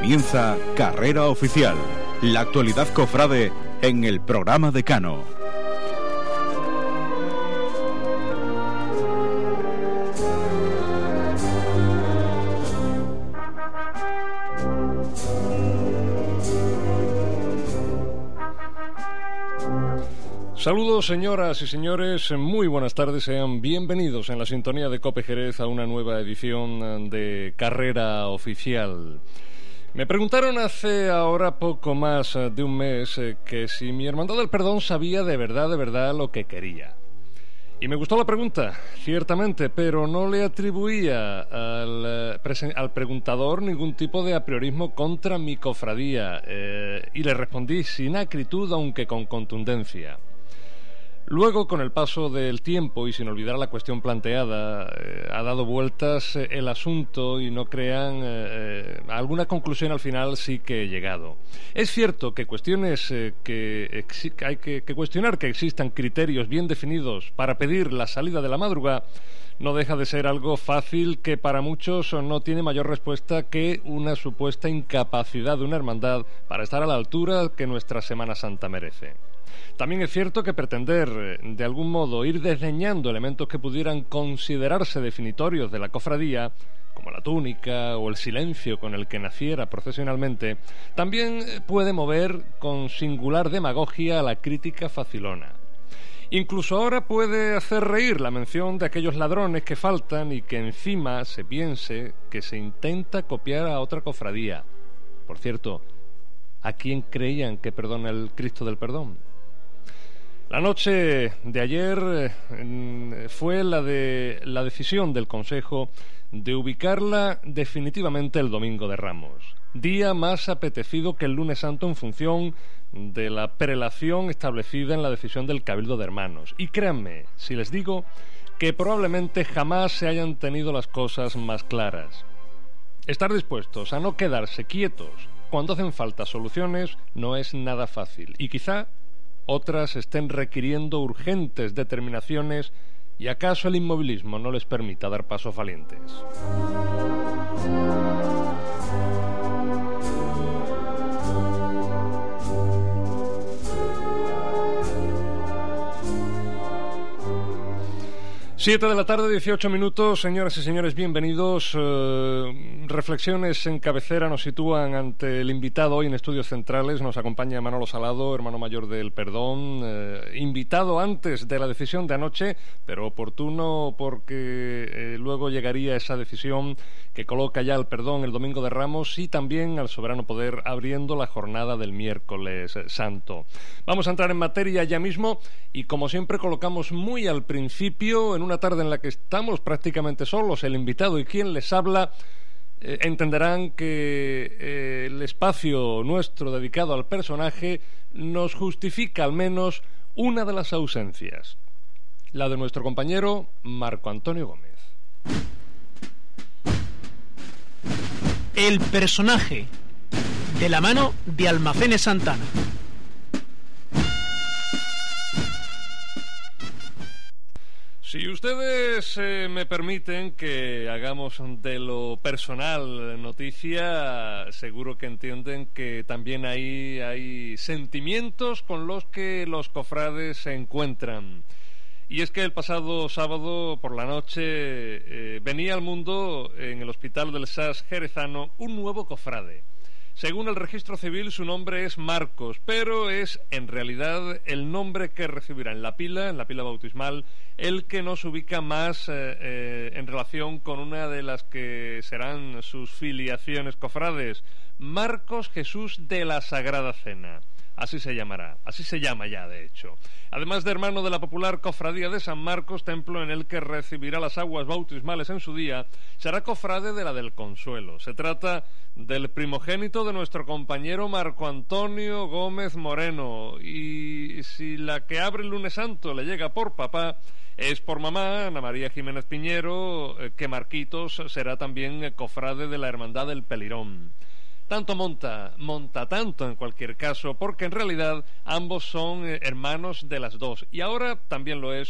Comienza Carrera Oficial, la actualidad cofrade en el programa Decano. Saludos señoras y señores, muy buenas tardes, sean bienvenidos en la sintonía de COPE Jerez a una nueva edición de Carrera Oficial. Me preguntaron hace ahora poco más de un mes que si mi Hermandad del Perdón sabía de verdad lo que quería. Y me gustó la pregunta, ciertamente, pero no le atribuía al preguntador ningún tipo de apriorismo contra mi cofradía y le respondí sin acritud, aunque con contundencia. Luego, con el paso del tiempo y sin olvidar la cuestión planteada, ha dado vueltas el asunto y no crean, a alguna conclusión al final sí que he llegado. Es cierto que hay que cuestionar que existan criterios bien definidos para pedir la salida de la madrugada. No deja de ser algo fácil que para muchos no tiene mayor respuesta que una supuesta incapacidad de una hermandad para estar a la altura que nuestra Semana Santa merece. También es cierto que pretender, de algún modo, ir desdeñando elementos que pudieran considerarse definitorios de la cofradía, como la túnica o el silencio con el que naciera procesionalmente, también puede mover con singular demagogia a la crítica facilona. Incluso ahora puede hacer reír la mención de aquellos ladrones que faltan y que encima se piense que se intenta copiar a otra cofradía. Por cierto, ¿a quién creían que perdona el Cristo del Perdón? La noche de ayer fue la decisión del Consejo de ubicarla definitivamente el Domingo de Ramos, día más apetecido que el Lunes Santo en función de la prelación establecida en la decisión del Cabildo de Hermanos. Y créanme, si les digo que probablemente jamás se hayan tenido las cosas más claras. Estar dispuestos a no quedarse quietos cuando hacen falta soluciones no es nada fácil, y quizá otras estén requiriendo urgentes determinaciones y acaso el inmovilismo no les permita dar pasos valientes. 7 de la tarde, 18 minutos, señoras y señores, bienvenidos. Reflexiones en cabecera nos sitúan ante el invitado hoy en Estudios Centrales. Nos acompaña Manolo Salado, hermano mayor del Perdón, invitado antes de la decisión de anoche, pero oportuno porque luego llegaría esa decisión que coloca ya el Perdón el Domingo de Ramos y también al Soberano Poder abriendo la jornada del miércoles santo. Vamos a entrar en materia ya mismo y como siempre colocamos muy al principio, en una tarde en la que estamos prácticamente solos, el invitado y quien les habla, entenderán que el espacio nuestro dedicado al personaje nos justifica al menos una de las ausencias, la de nuestro compañero Marco Antonio Gómez. El personaje, de la mano de Almacenes Santana. Si ustedes me permiten que hagamos de lo personal noticia, seguro que entienden que también hay sentimientos con los que los cofrades se encuentran. Y es que el pasado sábado por la noche venía al mundo en el Hospital del SAS jerezano un nuevo cofrade. Según el registro civil, su nombre es Marcos, pero es en realidad el nombre que recibirá en la pila bautismal, el que nos ubica más en relación con una de las que serán sus filiaciones cofrades, Marcos Jesús de la Sagrada Cena. Así se llamará, así se llama ya de hecho. Además de hermano de la popular Cofradía de San Marcos, templo en el que recibirá las aguas bautismales en su día, será cofrade de la del Consuelo. Se trata del primogénito de nuestro compañero Marco Antonio Gómez Moreno, y si la que abre el Lunes Santo le llega por papá, es por mamá, Ana María Jiménez Piñero, que Marquitos será también cofrade de la Hermandad del Pelirón. Tanto monta tanto en cualquier caso, porque en realidad ambos son hermanos de las dos. Y ahora también lo es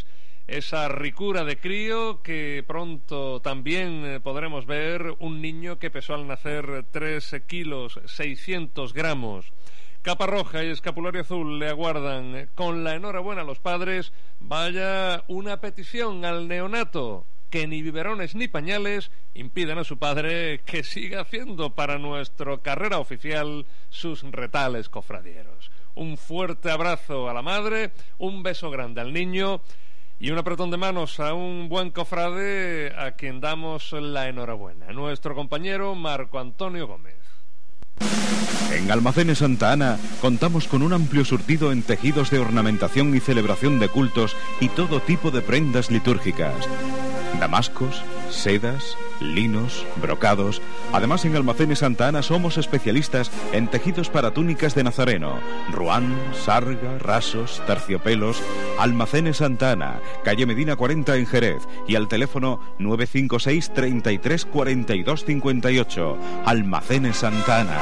esa ricura de crío que pronto también podremos ver, un niño que pesó al nacer 3 kilos 600 gramos. Capa roja y escapulario azul le aguardan. Con la enhorabuena a los padres, vaya una petición al neonato: que ni biberones ni pañales impiden a su padre que siga haciendo para nuestro Carrera Oficial sus retales cofradieros. Un fuerte abrazo a la madre, un beso grande al niño y un apretón de manos a un buen cofrade a quien damos la enhorabuena, nuestro compañero Marco Antonio Gómez. En Almacenes Santa Ana contamos con un amplio surtido en tejidos de ornamentación y celebración de cultos y todo tipo de prendas litúrgicas. Damascos, sedas, linos, brocados. Además, en Almacenes Santa Ana somos especialistas en tejidos para túnicas de nazareno, ruán, sarga, rasos, terciopelos. Almacenes Santa Ana, calle Medina 40 en Jerez, y al teléfono 956 33 42 58. Almacenes Santa Ana.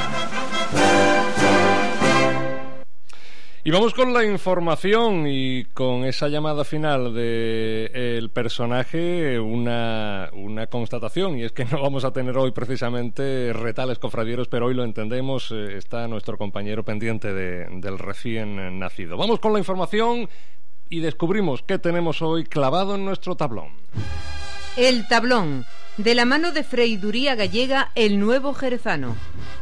Y vamos con la información y con esa llamada final del personaje, una constatación, y es que no vamos a tener hoy precisamente retales cofradieros, pero hoy lo entendemos, está nuestro compañero pendiente del recién nacido. Vamos con la información y descubrimos qué tenemos hoy clavado en nuestro tablón. El tablón, de la mano de Freiduría Gallega, el nuevo jerezano.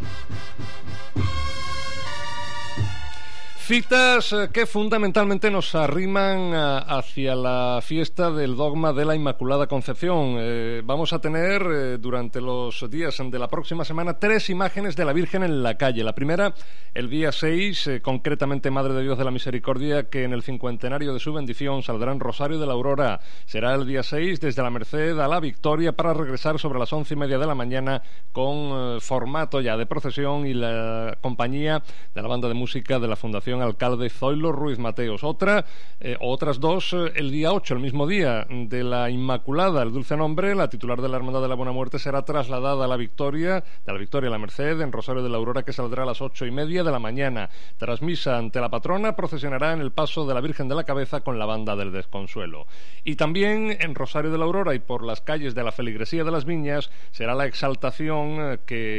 Citas que fundamentalmente nos arriman hacia la fiesta del dogma de la Inmaculada Concepción. Vamos a tener durante los días de la próxima semana 3 imágenes de la Virgen en la calle. La primera, el día 6, concretamente Madre de Dios de la Misericordia, que en el 50enario de su bendición saldrá en Rosario de la Aurora. Será el día 6 desde la Merced a la Victoria para regresar sobre las 11:30 de la mañana con formato ya de procesión y la compañía de la banda de música de la Fundación Alcalde Zoilo Ruiz Mateos. Otras dos el día 8, el mismo día de la Inmaculada, el Dulce Nombre. La titular de la Hermandad de la Buena Muerte será trasladada a la Victoria, de la Victoria a la Merced, en Rosario de la Aurora, que saldrá a las 8:30 de la mañana. Tras misa ante la patrona, procesionará en el paso de la Virgen de la Cabeza con la banda del Desconsuelo. Y también en Rosario de la Aurora y por las calles de la Feligresía de las Viñas será la exaltación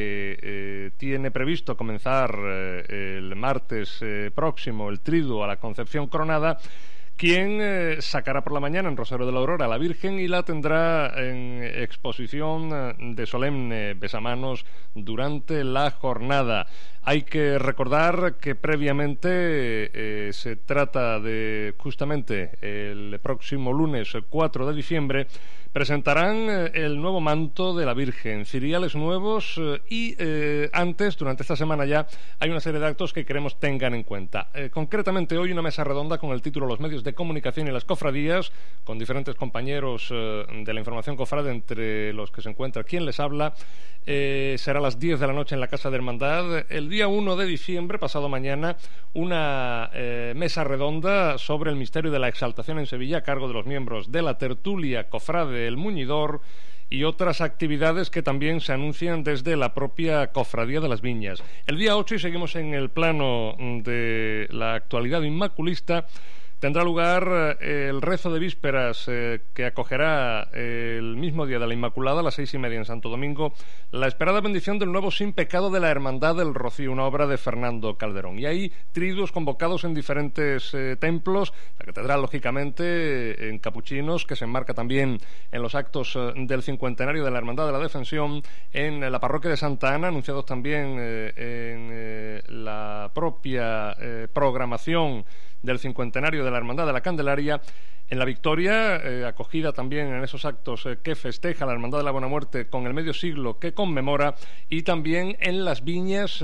que tiene previsto comenzar el martes próximo, el Triduo a la Concepción Coronada, quien sacará por la mañana en Rosario de la Aurora a la Virgen y la tendrá en exposición de solemne besamanos durante la jornada. Hay que recordar que previamente se trata de, justamente el próximo lunes 4 de diciembre, presentarán el nuevo manto de la Virgen, ciriales nuevos y antes, durante esta semana ya, hay una serie de actos que queremos tengan en cuenta. Concretamente hoy una mesa redonda con el título Los medios de comunicación y las cofradías, con diferentes compañeros de la información cofrade, entre los que se encuentra quien les habla. Será a las 10 de la noche en la Casa de Hermandad. El día 1 de diciembre, pasado mañana, una mesa redonda sobre el misterio de la exaltación en Sevilla a cargo de los miembros de la tertulia cofrade El Muñidor y otras actividades que también se anuncian desde la propia Cofradía de las Viñas. El día 8, y seguimos en el plano de la actualidad inmaculista, tendrá lugar el rezo de vísperas que acogerá el mismo día de la Inmaculada a las 6:30 en Santo Domingo, la esperada bendición del nuevo Sin Pecado de la Hermandad del Rocío, una obra de Fernando Calderón. Y hay triduos convocados en diferentes templos, la catedral lógicamente en Capuchinos, que se enmarca también en los actos del 50enario de la Hermandad de la Defensión, en la parroquia de Santa Ana, anunciados también en la propia programación del 50enario de la Hermandad de la Candelaria, en la Victoria, acogida también en esos actos que festeja la Hermandad de la Buena Muerte con el medio siglo que conmemora, y también en las Viñas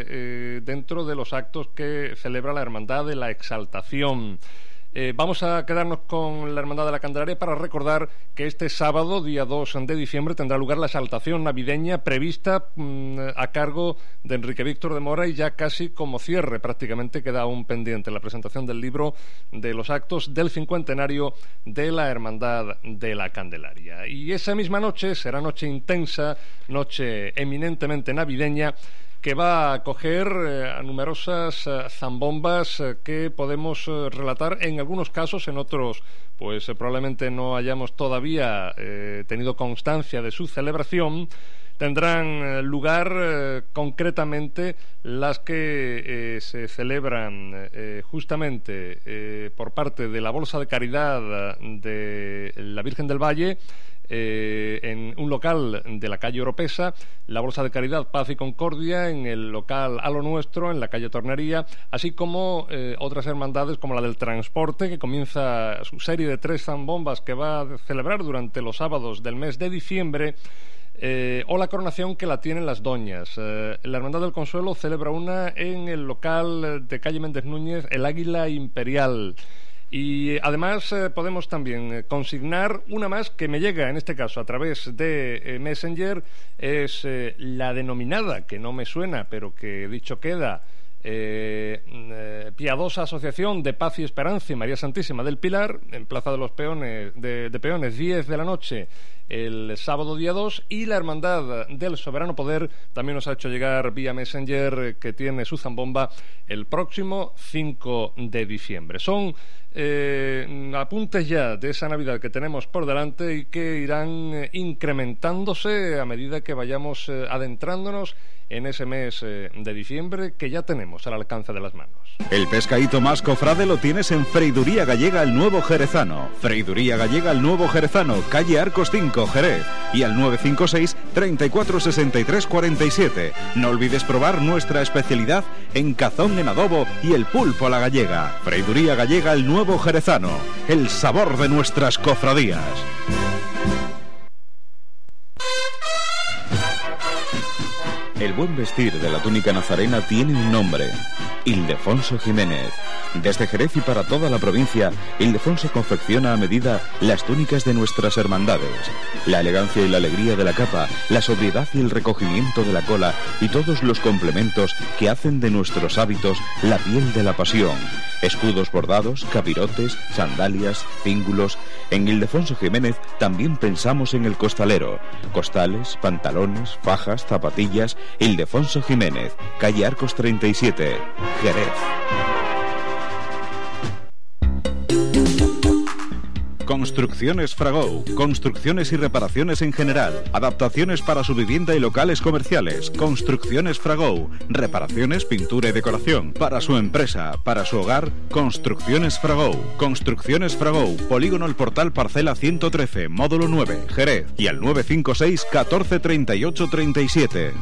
dentro de los actos que celebra la Hermandad de la Exaltación. Vamos a quedarnos con la Hermandad de la Candelaria para recordar que este sábado, día 2 de diciembre, tendrá lugar la exaltación navideña prevista a cargo de Enrique Víctor de Mora, y ya casi como cierre, prácticamente queda aún pendiente la presentación del libro de los actos del 50enario de la Hermandad de la Candelaria. Y esa misma noche será noche intensa, noche eminentemente navideña, que va a acoger a numerosas zambombas que podemos relatar en algunos casos, en otros pues probablemente no hayamos todavía tenido constancia de su celebración. Tendrán lugar concretamente las que se celebran justamente por parte de la Bolsa de Caridad de la Virgen del Valle, en un local de la calle Oropesa, la Bolsa de Caridad Paz y Concordia en el local A lo Nuestro en la calle Tornería, así como otras hermandades como la del Transporte, que comienza su serie de 3 zambombas que va a celebrar durante los sábados del mes de diciembre, o la coronación, que la tienen las Doñas. La Hermandad del Consuelo celebra una en el local de calle Méndez Núñez, el Águila Imperial. Y además podemos también consignar una más que me llega en este caso a través de Messenger. Es la denominada, que no me suena pero que dicho queda, Piadosa Asociación de Paz y Esperanza y María Santísima del Pilar, en Plaza de los Peones, de Peones, 10 de la noche el sábado día 2, y la Hermandad del Soberano Poder también nos ha hecho llegar vía Messenger que tiene su zambomba el próximo 5 de diciembre. Son apuntes ya de esa Navidad que tenemos por delante y que irán incrementándose a medida que vayamos adentrándonos en ese mes de diciembre que ya tenemos al alcance de las manos. El pescadito más cofrade lo tienes en Freiduría Gallega El Nuevo Jerezano. Freiduría Gallega El Nuevo Jerezano, calle Arcos 5, Jerez, y al 956 34 63 47. No olvides probar nuestra especialidad en cazón en adobo y el pulpo a la gallega. Freiduría Gallega El Nuevo Jerezano, el sabor de nuestras cofradías. El buen vestir de la túnica nazarena tiene un nombre: Ildefonso Jiménez. Desde Jerez y para toda la provincia, Ildefonso confecciona a medida las túnicas de nuestras hermandades. La elegancia y la alegría de la capa, la sobriedad y el recogimiento de la cola y todos los complementos que hacen de nuestros hábitos la piel de la pasión. Escudos bordados, capirotes, sandalias, cíngulos. En Ildefonso Jiménez también pensamos en el costalero. Costales, pantalones, fajas, zapatillas. Ildefonso Jiménez, calle Arcos 37, Jerez. Construcciones Fragou. Construcciones y reparaciones en general. Adaptaciones para su vivienda y locales comerciales. Construcciones Fragou. Reparaciones, pintura y decoración. Para su empresa, para su hogar. Construcciones Fragou. Construcciones Fragou. Polígono El Portal, parcela 113, módulo 9, Jerez. Y al 956 14 38 37.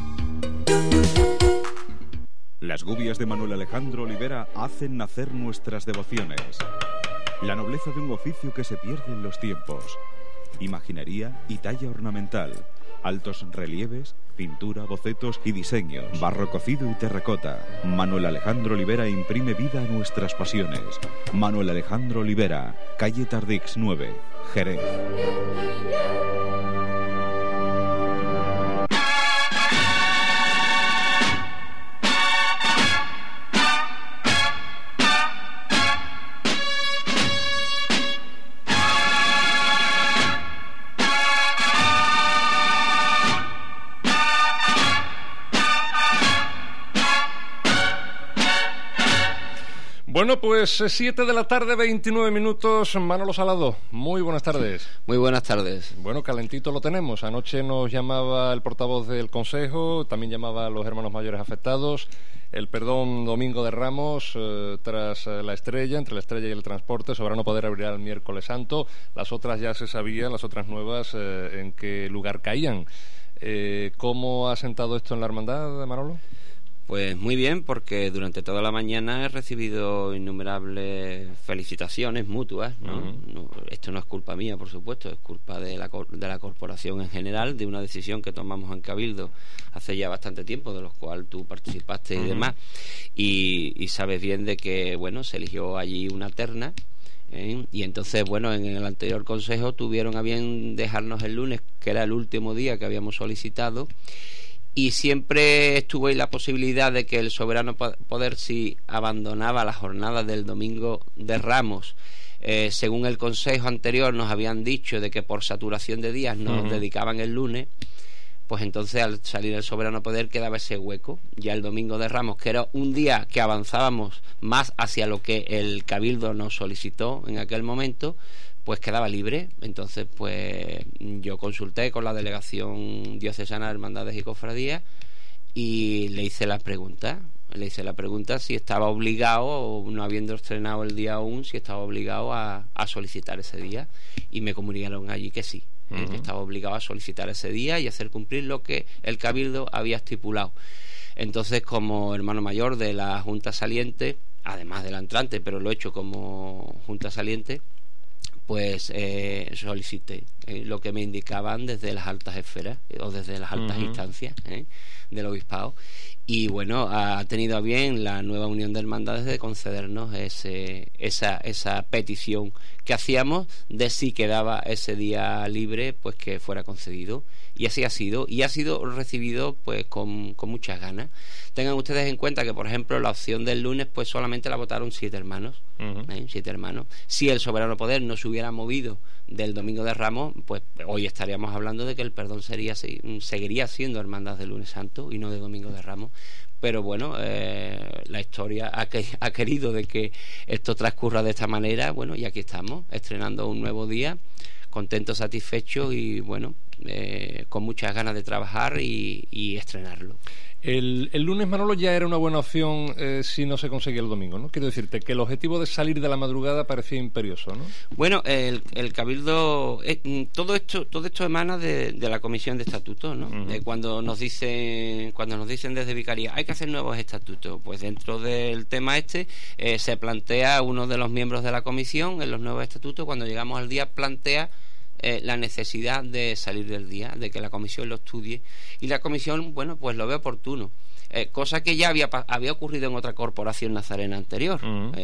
Las gubias de Manuel Alejandro Olivera hacen nacer nuestras devociones. La nobleza de un oficio que se pierde en los tiempos. Imaginería y talla ornamental. Altos relieves, pintura, bocetos y diseños. Barro cocido y terracota. Manuel Alejandro Olivera imprime vida a nuestras pasiones. Manuel Alejandro Olivera, calle Tardix 9, Jerez. Bueno, pues 7 de la tarde, 29 minutos. Manolo Salado, muy buenas tardes. Muy buenas tardes. Bueno, calentito lo tenemos. Anoche nos llamaba el portavoz del Consejo, también llamaba a los hermanos mayores afectados. El perdón Domingo de Ramos tras la Estrella, entre la Estrella y el Transporte. Soberano Poder abrirá el miércoles santo. Las otras ya se sabían, las otras nuevas, en qué lugar caían. ¿Cómo ha sentado esto en la hermandad, Manolo? Pues muy bien, porque durante toda la mañana he recibido innumerables felicitaciones mutuas, ¿no? No, esto no es culpa mía, por supuesto, es culpa de la corporación en general, de una decisión que tomamos en Cabildo hace ya bastante tiempo, de los cuales tú participaste y demás, y sabes bien de que, bueno, se eligió allí una terna, y entonces, bueno, en el anterior consejo tuvieron a bien dejarnos el lunes, que era el último día que habíamos solicitado, y siempre estuvo ahí la posibilidad de que el Soberano Poder, si abandonaba la jornada del Domingo de Ramos, según el consejo anterior nos habían dicho de que por saturación de días nos dedicaban el lunes, pues entonces al salir el soberano poder quedaba ese hueco. Ya el Domingo de Ramos, que era un día que avanzábamos más hacia lo que el Cabildo nos solicitó en aquel momento, pues quedaba libre. Entonces pues yo consulté con la Delegación Diocesana de Hermandades y Cofradías y le hice la pregunta si estaba obligado, o no habiendo estrenado el día aún, si estaba obligado a solicitar ese día, y me comunicaron allí que sí, que estaba obligado a solicitar ese día y hacer cumplir lo que el Cabildo había estipulado. Entonces, como hermano mayor de la Junta Saliente, además del entrante, pero lo he hecho como Junta Saliente, pues solicité lo que me indicaban desde las altas esferas o desde las altas instancias del obispado, y bueno, ha tenido a bien la nueva Unión de Hermandades de concedernos esa petición que hacíamos de si quedaba ese día libre, pues que fuera concedido, y así ha sido, y ha sido recibido pues con muchas ganas. Tengan ustedes en cuenta que, por ejemplo, la opción del lunes pues solamente la votaron 7 hermanos. 7 hermanos. Si el soberano poder no se hubiera movido del Domingo de Ramos, pues hoy estaríamos hablando de que el perdón seguiría siendo hermandad del Lunes Santo y no de Domingo de Ramos. Pero bueno, la historia ha querido de que esto transcurra de esta manera. Bueno, y aquí estamos, estrenando un nuevo día, contentos, satisfechos y bueno, con muchas ganas de trabajar y estrenarlo. El lunes, Manolo, ya era una buena opción si no se conseguía el domingo, ¿no? Quiero decirte que el objetivo de salir de la madrugada parecía imperioso, ¿no? Bueno, el Cabildo, todo esto emana de la Comisión de Estatutos, ¿no? Cuando nos dicen desde Vicaría hay que hacer nuevos estatutos, pues dentro del tema se plantea uno de los miembros de la comisión en los nuevos estatutos, cuando llegamos al día plantea la necesidad de salir del día, de que la comisión lo estudie, y la comisión, bueno, pues lo ve oportuno, cosa que ya había ocurrido en otra corporación nazarena anterior.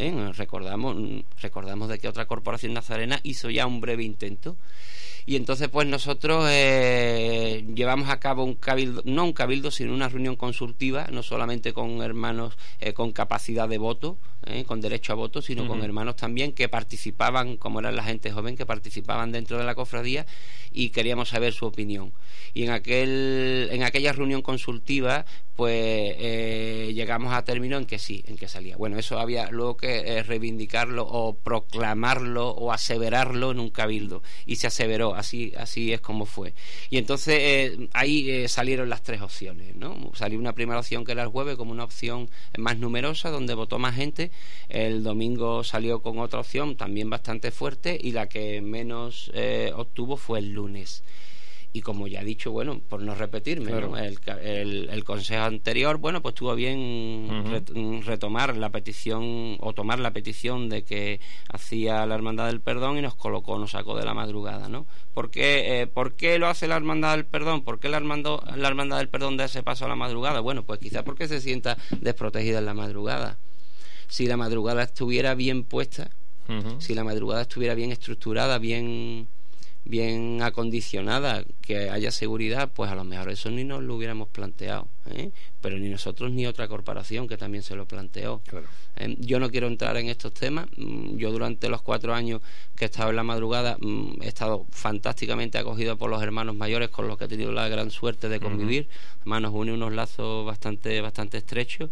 Recordamos de que otra corporación nazarena hizo ya un breve intento, y entonces pues nosotros llevamos a cabo no un cabildo, sino una reunión consultiva, no solamente con hermanos con capacidad de voto, con derecho a voto, sino con hermanos también que participaban, como eran la gente joven, que participaban dentro de la cofradía, y queríamos saber su opinión. Y en aquella reunión consultiva pues llegamos a término en que sí, en que salía. Bueno, eso había luego que reivindicarlo o proclamarlo o aseverarlo en un cabildo, y se aseveró, así es como fue. Y entonces ahí salieron las 3 opciones, ¿no? Salió una primera opción que era el jueves como una opción más numerosa, donde votó más gente. El domingo salió con otra opción también bastante fuerte, y la que menos obtuvo fue el lunes. Y como ya he dicho, bueno, por no repetirme, claro, ¿no? El consejo anterior, bueno, pues tuvo bien retomar la petición, o tomar la petición de que hacía la Hermandad del Perdón, y nos sacó de la madrugada, ¿no? ¿Por qué lo hace la Hermandad del Perdón? ¿Por qué la Hermandad del Perdón da ese paso a la madrugada? Bueno, pues quizás porque se sienta desprotegida en la madrugada. Si la madrugada estuviera bien puesta, si la madrugada estuviera bien estructurada, bien acondicionada, que haya seguridad, pues a lo mejor eso ni nos lo hubiéramos planteado, pero ni nosotros ni otra corporación que también se lo planteó. Claro. Yo no quiero entrar en estos temas. Yo durante los 4 años que he estado en la madrugada he estado fantásticamente acogido por los hermanos mayores, con los que he tenido la gran suerte de convivir. Además nos une unos lazos bastante estrechos,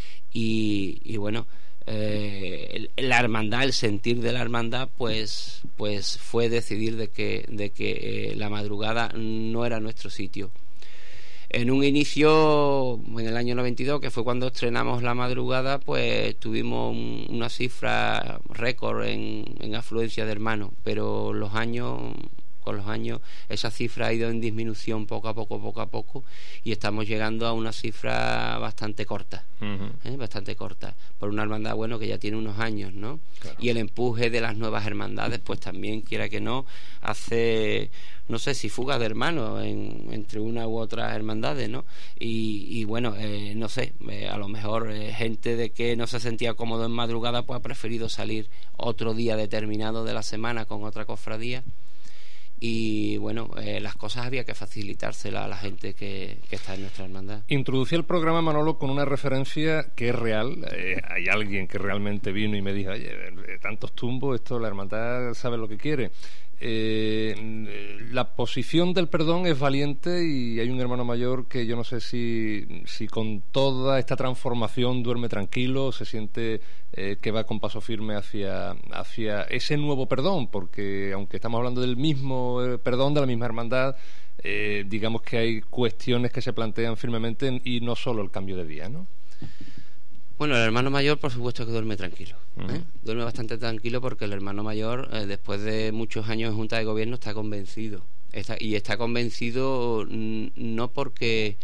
y bueno, la hermandad, el sentir de la hermandad pues fue decidir de que la madrugada no era nuestro sitio. En un inicio, en el año 92, que fue cuando estrenamos la madrugada, pues tuvimos una cifra récord en afluencia de hermanos, pero con los años esa cifra ha ido en disminución poco a poco, y estamos llegando a una cifra bastante corta, bastante corta, por una hermandad, bueno, que ya tiene unos años, ¿no? Claro. Y el empuje de las nuevas hermandades, pues también, quiera que no, hace, no sé si fuga de hermanos entre una u otras hermandades, ¿no? Y bueno, no sé, a lo mejor gente de que no se sentía cómodo en madrugada, pues ha preferido salir otro día determinado de la semana con otra cofradía. Y bueno, las cosas había que facilitárselas a la gente que está en nuestra hermandad. Introducí el programa, Manolo, con una referencia que es real. Hay alguien que realmente vino y me dijo: oye, tantos tumbos, esto la hermandad sabe lo que quiere. la posición del perdón es valiente y hay un hermano mayor que yo no sé si con toda esta transformación duerme tranquilo, se siente que va con paso firme hacia ese nuevo perdón, porque aunque estamos hablando del mismo perdón, de la misma hermandad, digamos que hay cuestiones que se plantean firmemente y no solo el cambio de día, ¿no? Bueno, el hermano mayor por supuesto que duerme tranquilo, duerme bastante tranquilo porque el hermano mayor después de muchos años en Junta de Gobierno está convencido, está convencido no porque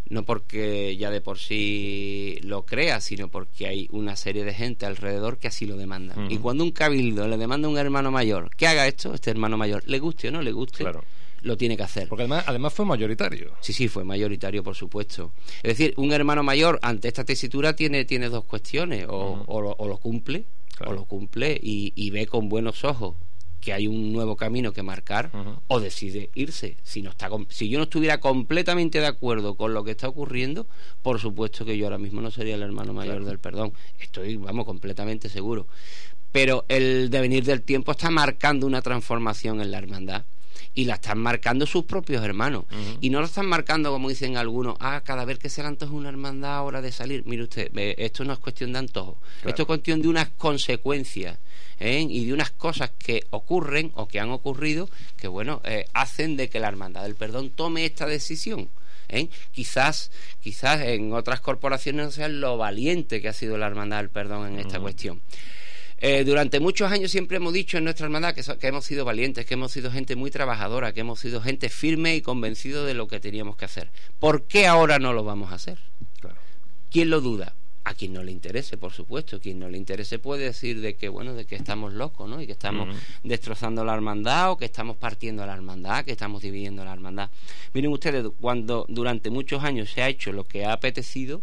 ya de por sí lo crea, sino porque hay una serie de gente alrededor que así lo demandan. Y cuando un cabildo le demanda a un hermano mayor que haga esto, este hermano mayor, le guste o no le guste, claro, lo tiene que hacer. Porque además fue mayoritario. Sí, fue mayoritario, por supuesto. Es decir, un hermano mayor ante esta tesitura tiene dos cuestiones, o lo cumple, claro, o lo cumple y ve con buenos ojos que hay un nuevo camino que marcar, o decide irse. Si yo no estuviera completamente de acuerdo con lo que está ocurriendo, por supuesto que yo ahora mismo no sería el hermano mayor, claro, del perdón. Estoy, completamente seguro. Pero el devenir del tiempo está marcando una transformación en la hermandad. Y la están marcando sus propios hermanos. Y no lo están marcando, como dicen algunos, cada vez que se le antoja una hermandad, hora de salir. Mire usted, esto no es cuestión de antojo, claro, esto es cuestión de unas consecuencias, y de unas cosas que ocurren o que han ocurrido que, hacen de que la hermandad del perdón tome esta decisión. Quizás en otras corporaciones no sean lo valiente que ha sido la hermandad del perdón en esta cuestión. Durante muchos años siempre hemos dicho en nuestra hermandad que hemos sido valientes, que hemos sido gente muy trabajadora, que hemos sido gente firme y convencido de lo que teníamos que hacer. ¿Por qué ahora no lo vamos a hacer? Claro. ¿Quién lo duda? A quien no le interese, por supuesto. Quien no le interese puede decir de que estamos locos, ¿no? Y que estamos destrozando la hermandad, o que estamos partiendo la hermandad, que estamos dividiendo la hermandad. Miren ustedes, cuando durante muchos años se ha hecho lo que ha apetecido,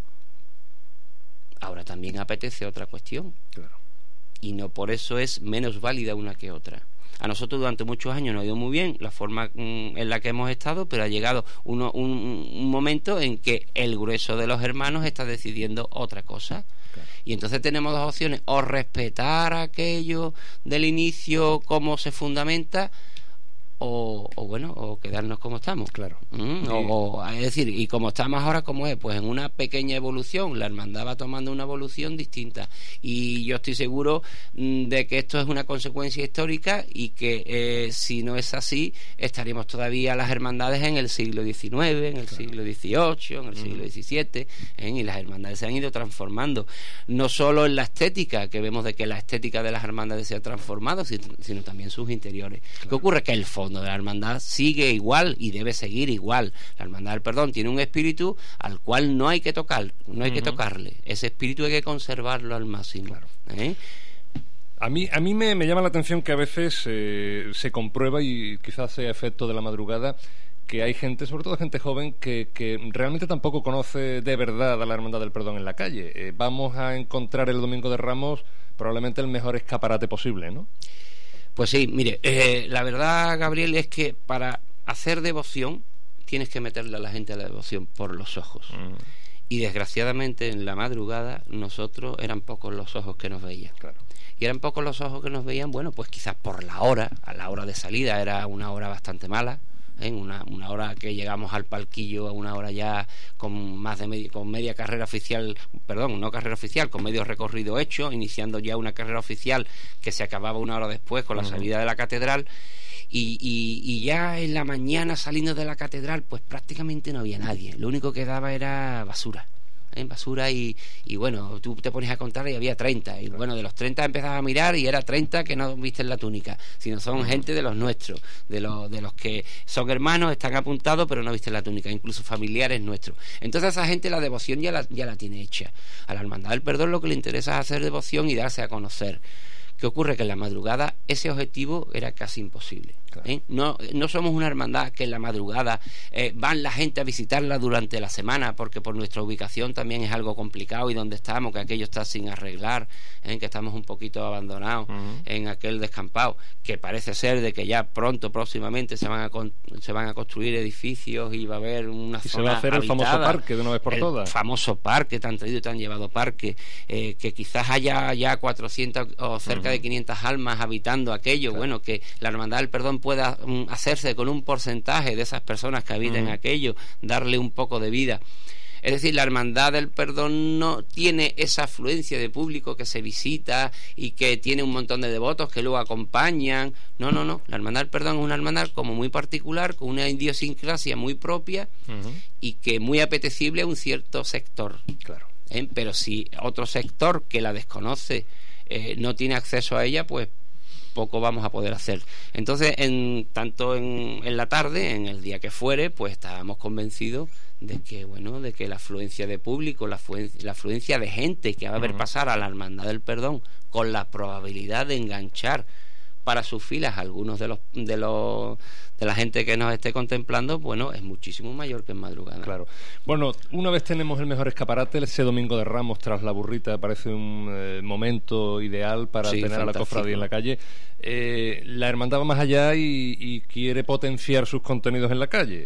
ahora también apetece otra cuestión. Claro. Y no por eso es menos válida una que otra. A nosotros durante muchos años nos ha ido muy bien la forma en la que hemos estado, pero ha llegado un momento en que el grueso de los hermanos está decidiendo otra cosa. Claro. Y entonces tenemos dos opciones: o respetar aquello del inicio, cómo se fundamenta, o quedarnos como estamos. Claro. Es decir, y como estamos ahora, ¿cómo es? Pues en una pequeña evolución. La hermandad va tomando una evolución distinta, y yo estoy seguro de que esto es una consecuencia histórica, y que si no es así, estaríamos todavía las hermandades en el siglo XIX, en el siglo XVIII, en el siglo XVII, y las hermandades se han ido transformando, no solo en la estética, que vemos de que la estética de las hermandades se ha transformado, sino también sus interiores. Claro. ¿Qué ocurre? Que el fondo de la hermandad sigue igual y debe seguir igual. La hermandad del perdón tiene un espíritu al cual no hay que tocar, no hay que tocarle. Ese espíritu hay que conservarlo al máximo. Claro. A mí me llama la atención que a veces se comprueba, y quizás sea efecto de la madrugada, que hay gente, sobre todo gente joven, que realmente tampoco conoce de verdad a la hermandad del perdón en la calle. Vamos a encontrar el Domingo de Ramos probablemente el mejor escaparate posible, ¿no? Pues sí, mire, la verdad, Gabriel, es que para hacer devoción tienes que meterle a la gente a la devoción por los ojos. Y desgraciadamente en la madrugada nosotros eran pocos los ojos que nos veían. Claro. Y eran pocos los ojos que nos veían, pues quizás por la hora, a la hora de salida era una hora bastante mala. Una hora que llegamos al palquillo, a una hora ya con media carrera oficial, con medio recorrido hecho, iniciando ya una carrera oficial que se acababa una hora después con la salida de la catedral, y ya en la mañana, saliendo de la catedral, pues prácticamente no había nadie. Lo único que daba era basura. Y bueno, tú te pones a contar y había 30, y bueno, de los 30 empezabas a mirar y era 30 que no viste en la túnica, sino son gente de los nuestros, de los que son hermanos, están apuntados pero no visten la túnica, incluso familiares nuestros. Entonces a esa gente la devoción ya la tiene hecha. A la hermandad del perdón lo que le interesa es hacer devoción y darse a conocer. ¿Qué ocurre? Que en la madrugada ese objetivo era casi imposible. Claro. No somos una hermandad que en la madrugada van la gente a visitarla durante la semana, porque por nuestra ubicación también es algo complicado, y donde estamos, que aquello está sin arreglar, que estamos un poquito abandonados en aquel descampado, que parece ser de que ya próximamente se van a construir edificios y va a haber una zona se va a hacer habitada, el famoso parque de una vez por todas. El famoso parque, te han traído y te han llevado parque, que quizás haya ya 400 o cerca de 500 almas habitando aquello. Claro. Bueno, que la hermandad del perdón pueda hacerse con un porcentaje de esas personas que habiten aquello, darle un poco de vida. Es decir, la Hermandad del Perdón no tiene esa afluencia de público que se visita y que tiene un montón de devotos que luego acompañan. No. La Hermandad del Perdón es una hermandad como muy particular, con una idiosincrasia muy propia y que muy apetecible a un cierto sector. Claro. Pero si otro sector que la desconoce no tiene acceso a ella, pues poco vamos a poder hacer. Entonces, tanto en la tarde, en el día que fuere, pues estábamos convencidos de que la afluencia de público, la afluencia de gente que va a ver pasar a la Hermandad del Perdón, con la probabilidad de enganchar para sus filas algunos de la gente que nos esté contemplando, bueno, es muchísimo mayor que en madrugada. Claro. Bueno, una vez tenemos el mejor escaparate, ese Domingo de Ramos tras la burrita parece un momento ideal para tener fantástico a la cofradía en la calle. La hermandad va más allá y quiere potenciar sus contenidos en la calle.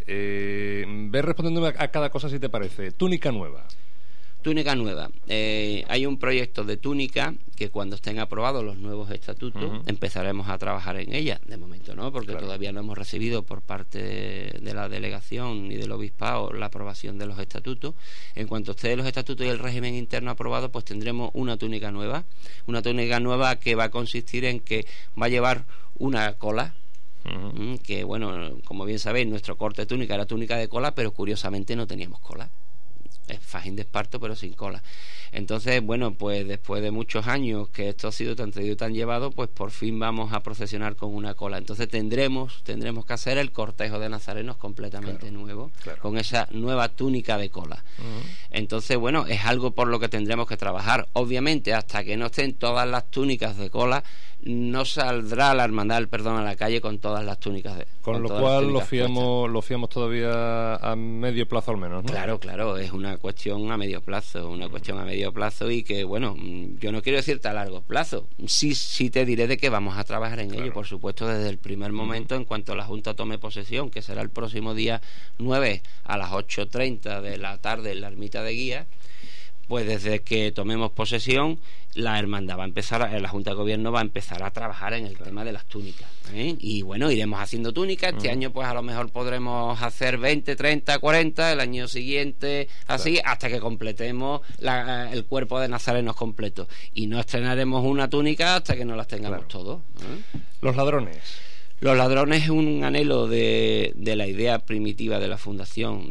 Ve respondiéndome a cada cosa si te parece. Túnica nueva. Túnica nueva. Hay un proyecto de túnica que cuando estén aprobados los nuevos estatutos empezaremos a trabajar en ella. De momento no, porque todavía no hemos recibido por parte de la delegación ni del obispado la aprobación de los estatutos. En cuanto esté los estatutos y el régimen interno aprobado, pues tendremos una túnica nueva que va a consistir en que va a llevar una cola. Que bueno, como bien sabéis, nuestro corte de túnica era túnica de cola, pero curiosamente no teníamos cola. Es fajín de esparto pero sin cola. Entonces, bueno, pues después de muchos años que esto ha sido tan traído y tan llevado, pues por fin vamos a procesionar con una cola. Entonces tendremos que hacer el cortejo de nazarenos completamente nuevo, con esa nueva túnica de cola. Entonces, bueno, es algo por lo que tendremos que trabajar. Obviamente, hasta que no estén todas las túnicas de cola, no saldrá la Hermandad del Perdón a la calle con todas las túnicas con lo cual lo fiamos todavía a medio plazo al menos, ¿no? Claro, es una cuestión a medio plazo y que, bueno, yo no quiero decirte a largo plazo, sí te diré de que vamos a trabajar en ello, por supuesto, desde el primer momento, en cuanto la Junta tome posesión, que será el próximo día 9 a las 8:30 de la tarde en la ermita de Guía. Pues desde que tomemos posesión, la hermandad la Junta de Gobierno va a empezar a trabajar en el tema de las túnicas, y bueno, iremos haciendo túnicas. Este año pues a lo mejor podremos hacer 20, 30, 40, el año siguiente así, hasta que completemos el cuerpo de nazarenos completo, y no estrenaremos una túnica hasta que no las tengamos todos. Los ladrones es un anhelo de la idea primitiva de la fundación.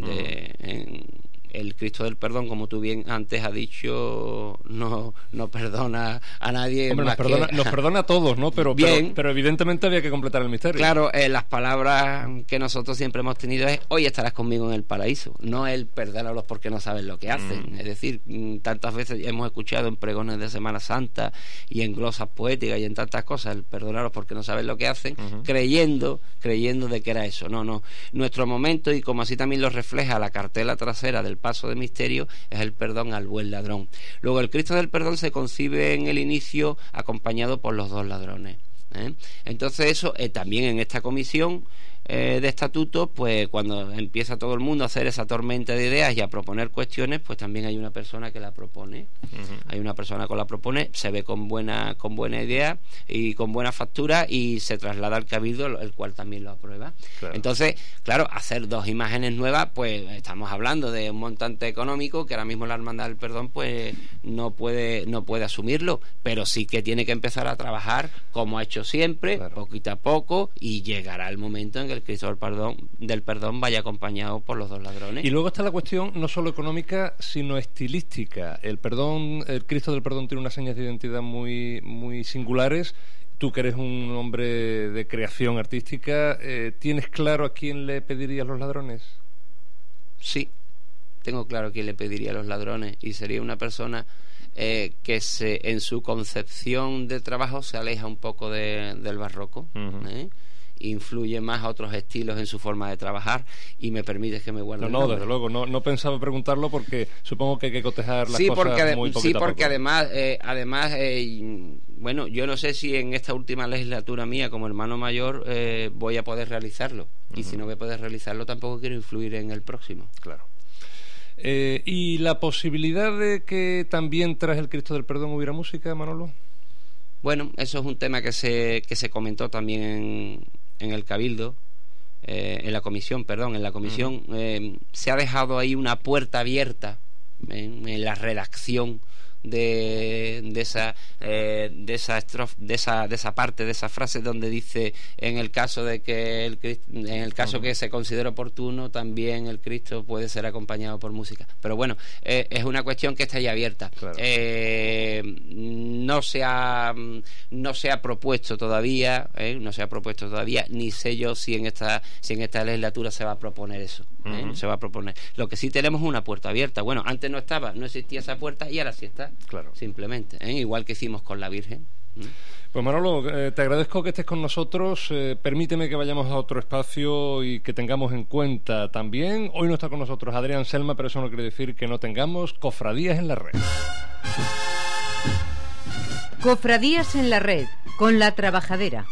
El Cristo del Perdón, como tú bien antes has dicho, no perdona a nadie. Hombre, nos perdona a todos, ¿no? Pero evidentemente había que completar el misterio. Claro, las palabras que nosotros siempre hemos tenido es: hoy estarás conmigo en el paraíso. No el perdónalos porque no saben lo que hacen. Es decir, tantas veces hemos escuchado en pregones de Semana Santa y en glosas poéticas y en tantas cosas el perdónalos porque no saben lo que hacen, creyendo de que era eso. No. Nuestro momento, y como así también lo refleja la cartela trasera del paso de misterio, es el perdón al buen ladrón. Luego el Cristo del Perdón se concibe en el inicio acompañado por los dos ladrones. Entonces eso también en esta comisión de estatutos, pues cuando empieza todo el mundo a hacer esa tormenta de ideas y a proponer cuestiones, pues también hay una persona que la propone. Hay una persona que la propone, se ve con buena idea y con buena factura, y se traslada al cabildo, el cual también lo aprueba. Entonces, claro, hacer dos imágenes nuevas, pues estamos hablando de un montante económico que ahora mismo la Hermandad del Perdón pues no puede asumirlo, pero sí que tiene que empezar a trabajar como ha hecho siempre, poquito a poco, y llegará el momento en que el Cristo del Perdón vaya acompañado por los dos ladrones. Y luego está la cuestión no solo económica, sino estilística. El Cristo del Perdón tiene unas señas de identidad muy, muy singulares. Tú, que eres un hombre de creación artística, ¿tienes claro a quién le pedirías los ladrones? Sí, tengo claro a quién le pediría los ladrones, y sería una persona que en su concepción de trabajo se aleja un poco del barroco, influye más a otros estilos en su forma de trabajar, y me permites que me guarde No, desde luego, no pensaba preguntarlo, porque supongo que hay que cotejar las cosas muy poquito a poco. Porque además, bueno, yo no sé si en esta última legislatura mía como hermano mayor voy a poder realizarlo, y si no voy a poder realizarlo tampoco quiero influir en el próximo. Claro. ¿Y la posibilidad de que también tras el Cristo del Perdón hubiera música, Manolo? Bueno, eso es un tema que se comentó también en el Cabildo, en la comisión, se ha dejado ahí una puerta abierta en la redacción de esa parte, de esa frase donde dice: en el caso de que que se considere oportuno, también el Cristo puede ser acompañado por música. Pero bueno, es una cuestión que está ahí abierta. Claro. No se ha propuesto todavía, ni sé yo si en esta legislatura se va a proponer eso. Se va a proponer. Lo que sí tenemos es una puerta abierta. Bueno, antes no existía esa puerta y ahora sí está. Claro. Simplemente, igual que hicimos con la Virgen. Pues Manolo, te agradezco que estés con nosotros. Permíteme que vayamos a otro espacio y que tengamos en cuenta también, hoy no está con nosotros Adrián Selma, pero eso no quiere decir que no tengamos cofradías en la red. Cofradías en la red, con La Trabajadera.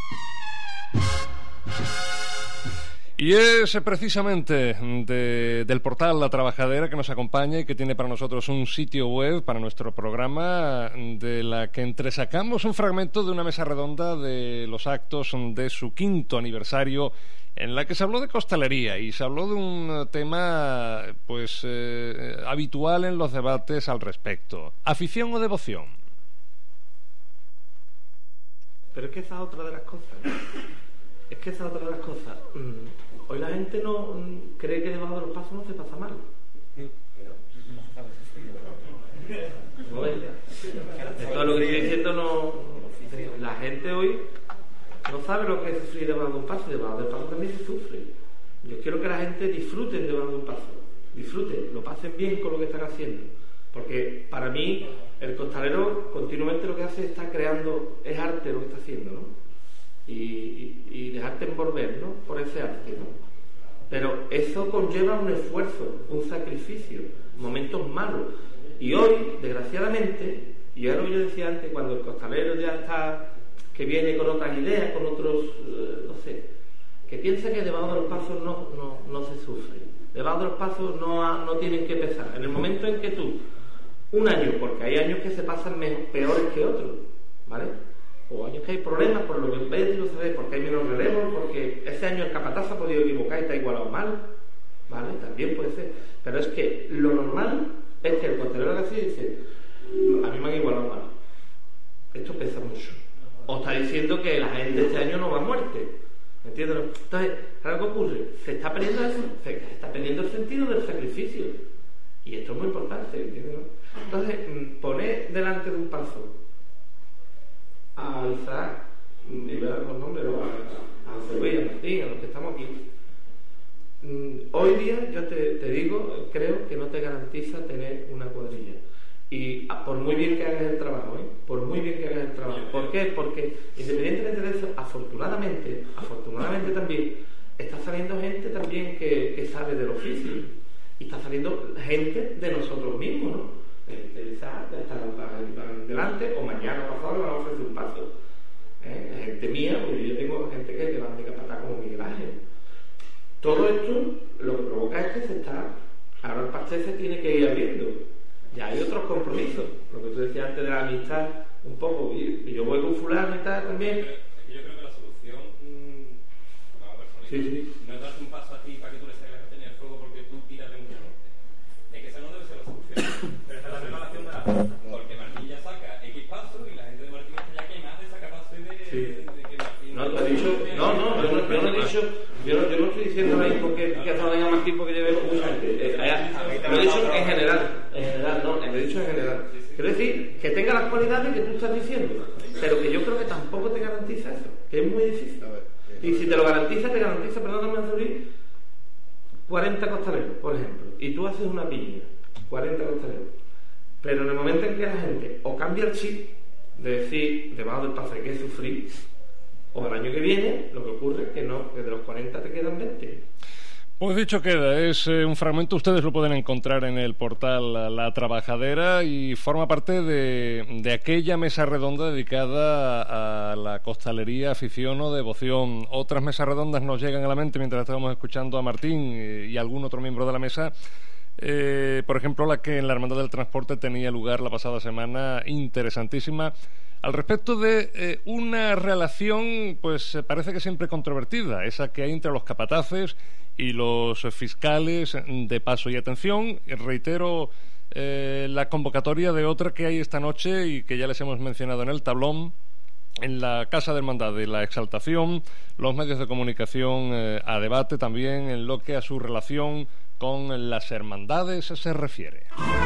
Y es precisamente del portal La Trabajadera que nos acompaña y que tiene para nosotros un sitio web para nuestro programa, de la que entresacamos un fragmento de una mesa redonda de los actos de su 5º aniversario, en la que se habló de costalería y se habló de un tema habitual en los debates al respecto: afición o devoción. Pero es que esa es otra de las cosas. Hoy la gente no cree que debajo de los pasos no se pasa mal. No es. Esto es lo que estoy diciendo. La gente hoy no sabe lo que es sufrir debajo de un paso. Debajo del paso también se sufre. Yo quiero que la gente disfruten debajo de un paso. Disfruten, lo pasen bien con lo que están haciendo. Porque para mí el costalero continuamente lo que hace está creando, es arte lo que está haciendo, ¿no? Y dejarte envolver, ¿no?, por ese arte, ¿no? Pero eso conlleva un esfuerzo, un sacrificio, momentos malos. Y hoy, desgraciadamente, y es lo que yo decía antes, cuando el costalero ya está, que viene con otras ideas, con otros, que piensa que debajo de los pasos no se sufre. Debajo de los pasos no tienen que pesar. En el momento en que tú, un año, porque hay años que se pasan peores que otros, ¿vale? O años que hay problemas, por lo que ves, no sabes, porque hay menos relevo, porque ese año el capataz ha podido equivocar y está igualado mal, ¿vale? También puede ser. Pero es que lo normal es que el costalero haga así y dice: a mí me han igualado mal. Esto pesa mucho. O está diciendo que la gente este año no va a muerte. ¿Me entiendes? Entonces, ¿qué ocurre? Se está perdiendo el sentido del sacrificio. Y esto es muy importante, ¿entiendes? Entonces, poner delante de un paso a Isaac, y ver los nombres, a José Luis, a Martín, a los que estamos aquí, hoy día yo te digo, creo que no te garantiza tener una cuadrilla. Y por muy bien que hagas el trabajo, por muy bien que hagas el trabajo. ¿Por qué? Porque independientemente de eso, afortunadamente también está saliendo gente también que sabe del oficio, y está saliendo gente de nosotros mismos, ¿no? Isaac está delante, o mañana pasado le van a ofrecer un paso. Gente mía, porque yo tengo gente que te van de capataz como Miguel Ángel. Todo esto lo que provoca es que ahora el pastel se tiene que ir abriendo. Ya hay otros compromisos, lo que tú decías antes de la amistad, un poco, y yo voy con fulano y tal también. Yo creo que la solución, sí. No es darte un paso a ti para que tú le saques la castaña del fuego porque tú tiras de mucha gente. Es que esa no debe ser la solución. Pero esta es la preparación de la cosa. Porque Martín ya saca X pasos y la gente de Martín está ya quemada de sacar pasos de que Martín... No, te ha dicho... No, yo no he dicho... Yo no estoy diciendo ahora mismo que no venga más tiempo que lleve mucha gente. Lo he dicho en general. Lo he dicho en general. Quiero decir, que tenga las cualidades que tú estás diciendo, pero que yo creo que tampoco te garantiza eso, que es muy difícil. Y si te lo garantiza, perdóname, Azurí, 40 costaleros, por ejemplo, y tú haces una piña, 40 costaleros. Pero en el momento en que la gente o cambia el chip de decir, debajo del paso hay que sufrir, o el año que viene, lo que ocurre es que de los 40 te quedan 20. Pues dicho queda, es un fragmento, ustedes lo pueden encontrar en el portal La Trabajadera y forma parte de aquella mesa redonda dedicada a la costalería, afición o devoción. Otras mesas redondas nos llegan a la mente mientras estábamos escuchando a Martín y algún otro miembro de la mesa. Por ejemplo, la que en la Hermandad del Transporte tenía lugar la pasada semana, interesantísima, al respecto de una relación, pues parece que siempre controvertida, esa que hay entre los capataces y los fiscales de paso. Y atención, reitero la convocatoria de otra que hay esta noche y que ya les hemos mencionado en el tablón, en la Casa de Hermandad de la Exaltación, los medios de comunicación a debate también en lo que a su relación con las hermandades se refiere.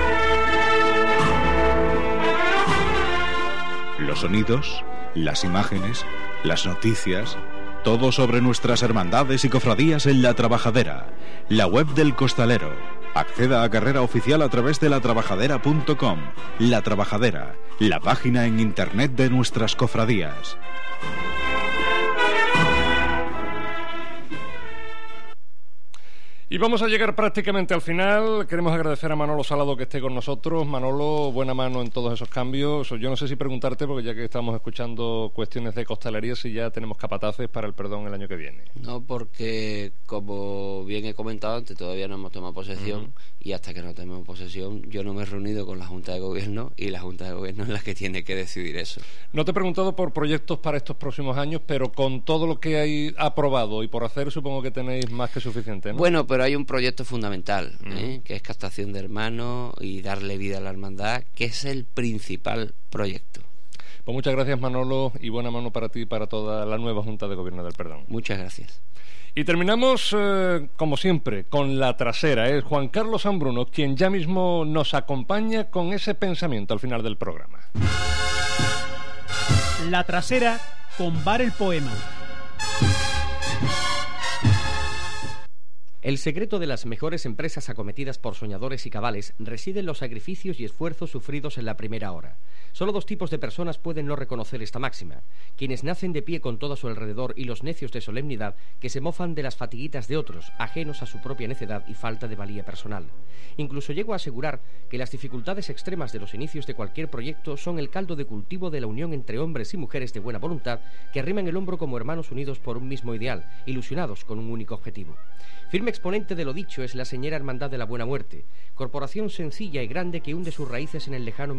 Los sonidos, las imágenes, las noticias, todo sobre nuestras hermandades y cofradías en La Trabajadera, la web del costalero. Acceda a Carrera Oficial a través de latrabajadera.com. La Trabajadera, la página en internet de nuestras cofradías. Y vamos a llegar prácticamente al final. Queremos agradecer a Manolo Salado que esté con nosotros. Manolo, buena mano en todos esos cambios. Yo no sé si preguntarte, porque ya que estamos escuchando cuestiones de costalería, si ya tenemos capataces para el perdón el año que viene. No, porque como bien he comentado antes, todavía no hemos tomado posesión, y hasta que no tomemos posesión yo no me he reunido con la Junta de Gobierno, y la Junta de Gobierno es la que tiene que decidir eso. No te he preguntado por proyectos para estos próximos años, pero con todo lo que hay aprobado y por hacer, supongo que tenéis más que suficiente, ¿no? Bueno, pero hay un proyecto fundamental, que es captación de hermanos y darle vida a la hermandad, que es el principal proyecto. Pues muchas gracias, Manolo, y buena mano para ti y para toda la nueva Junta de Gobierno del Perdón. Muchas gracias. Y terminamos, como siempre, con la trasera. Es Juan Carlos Ambruno quien ya mismo nos acompaña con ese pensamiento al final del programa. La trasera con Bar el Poema. El secreto de las mejores empresas acometidas por soñadores y cabales reside en los sacrificios y esfuerzos sufridos en la primera hora. Solo dos tipos de personas pueden no reconocer esta máxima: quienes nacen de pie con todo a su alrededor y los necios de solemnidad que se mofan de las fatiguitas de otros, ajenos a su propia necedad y falta de valía personal. Incluso llego a asegurar que las dificultades extremas de los inicios de cualquier proyecto son el caldo de cultivo de la unión entre hombres y mujeres de buena voluntad que arriman el hombro como hermanos unidos por un mismo ideal, ilusionados con un único objetivo. Firme exponente de lo dicho es la Señera Hermandad de la Buena Muerte, corporación sencilla y grande que hunde sus raíces en el lejano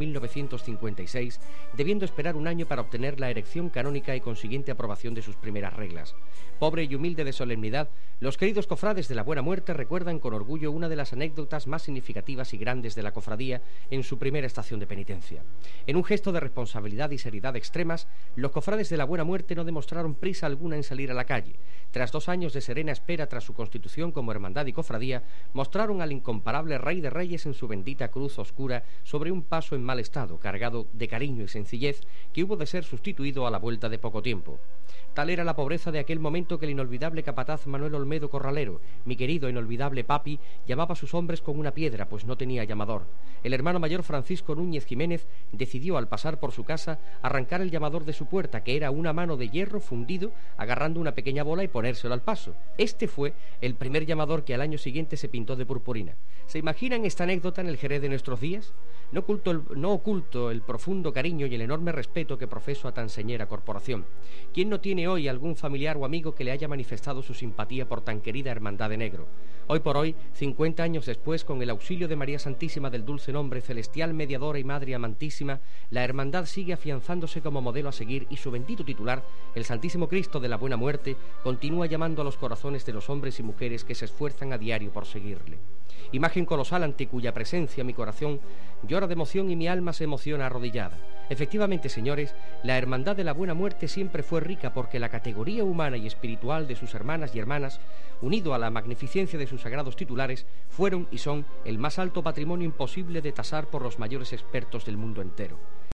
1956, debiendo esperar un año para obtener la erección canónica y consiguiente aprobación de sus primeras reglas. Pobre y humilde de solemnidad, los queridos cofrades de la Buena Muerte recuerdan con orgullo una de las anécdotas más significativas y grandes de la cofradía en su primera estación de penitencia. En un gesto de responsabilidad y seriedad extremas, los cofrades de la Buena Muerte no demostraron prisa alguna en salir a la calle. Tras 2 años de serena espera tras su constitución como hermandad y cofradía, mostraron al incomparable Rey de Reyes en su bendita cruz oscura sobre un paso en mal estado, cargado de cariño y sencillez, que hubo de ser sustituido a la vuelta de poco tiempo. Tal era la pobreza de aquel momento que el inolvidable capataz Manuel Olmedo Corralero, mi querido e inolvidable papi, llamaba a sus hombres con una piedra, pues no tenía llamador. El hermano mayor Francisco Núñez Jiménez decidió, al pasar por su casa, arrancar el llamador de su puerta, que era una mano de hierro fundido, agarrando una pequeña bola y ponérselo al paso. Este fue el primer llamador que al año siguiente se pintó de purpurina. ¿Se imaginan esta anécdota en el Jerez de nuestros días? No oculto el profundo cariño y el enorme respeto que profeso a tan señera corporación. ¿Quién no tiene hoy algún familiar o amigo que le haya manifestado su simpatía por tan querida hermandad de negro? Hoy por hoy, 50 años después, con el auxilio de María Santísima del Dulce Nombre, celestial mediadora y madre amantísima, la hermandad sigue afianzándose como modelo a seguir y su bendito titular, el Santísimo Cristo de la Buena Muerte, continúa llamando a los corazones de los hombres y mujeres que se esfuerzan a diario por seguirle. Imagen colosal ante cuya presencia mi corazón llora de emoción y mi alma se emociona arrodillada. Efectivamente, señores, la Hermandad de la Buena Muerte siempre fue rica porque la categoría humana y espiritual de sus hermanas y hermanas, unido a la magnificencia de sus sagrados titulares, fueron y son el más alto patrimonio imposible de tasar por los mayores expertos del mundo entero.